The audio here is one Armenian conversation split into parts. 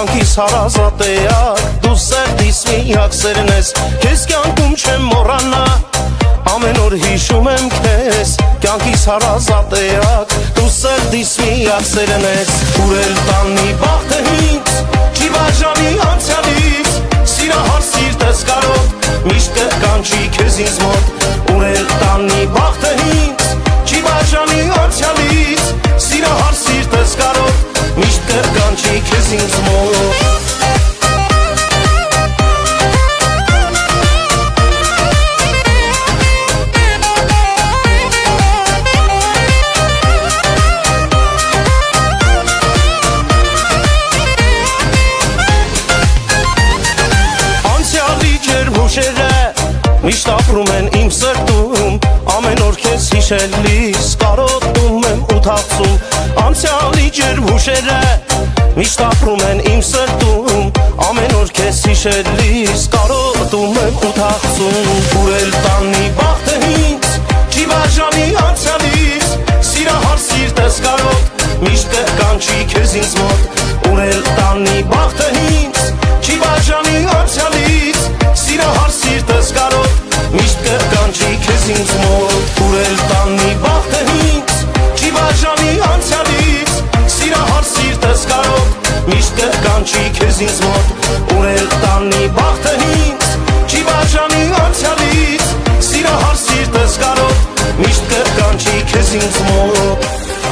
կյանքիս հարազատ էակ, դու սերտիս միակ սերն ես, քեզ կյանքում չեմ մոռանա, ամեն օր հիշում եմ քեզ, կյանքիս հարազատ էակ, դու սերտիս միակ սերն ես, ուր էլ տանի բախտը ինձ, չի բաժանի անցյալից, սիրահար սիրտս կարոտ, միշտ կկանչի քեզ ինձ մոտ, ուր էլ տանի բախտը ինձ, չի բաժանի անցյալից, սիրահար սիրտս կարոտ, միշտ կկանչի քեզ ինձ մոտ։ Միշտ ապրում են իմ սրտում, ամեն օր քեզ հիշելիս, կարոտում եմ ու թախծում, անցյալի ջերմ հուշերը, միշտ ապրում են իմ սրտում, ամեն օր քեզ հիշելիս, կարոտում եմ ու թախծում, ուր էլ տանի բախտը ինձ, չի բաժանի անցյալից, սիրահար սիրտս կարոտ, միշտ կկանչի քեզ ինձ մոտ, ուր էլ տանի բախտը ինձ, չի բաժանի անցյալից, սիրահար սիրտս կարոտ, միշտ կկանչի քեզ ինձ մոտ, ուր էլ տանի բախտը ինձ, չի բաժանի անցյալից, սիրահար սիրտս կարոտ, միշտ կկանչի քեզ ինձ մոտ, ուր էլ տանի բախտը ինձ, չի բաժանի անցյալից, սիրահար սիրտս կարոտ, միշտ կկանչի քեզ ինձ մոտ։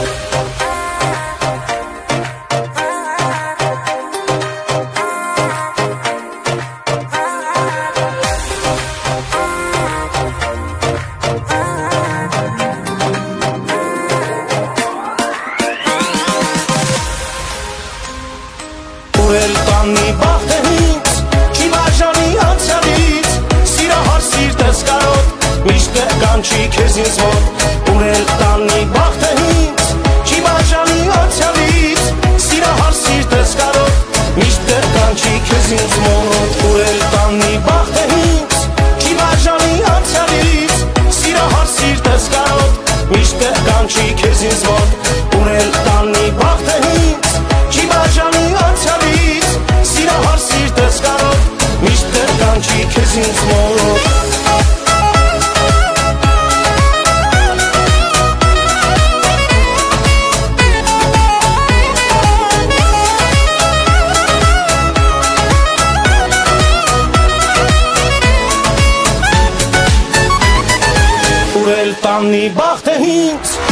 Տանի բախտը ինձ, չի բաժանի անցյալից, սիրահար սիրտս կարոտ, միշտ կկանչի քեզ ինձ մոտ, ուր էլ տանի բախտը ինձ, չի բաժանի անցյալից, սիրահար սիրտս կարոտ, միշտ կկանչի քեզ ինձ մոտ, ուր էլ տանի բախտը ինձ, չի բաժանի անցյալից, սիրահար սիրտս կարոտ, միշտ կկանչի քեզ ինձ մոտ, ուր էլ տանի բախտը ինձ, չի բաժանի անցյալից, սիրահար սիրտս կարոտ, միշտ կկանչի քեզ ինձ մոտ։ Ուր էլ տանի բախտը ինձ,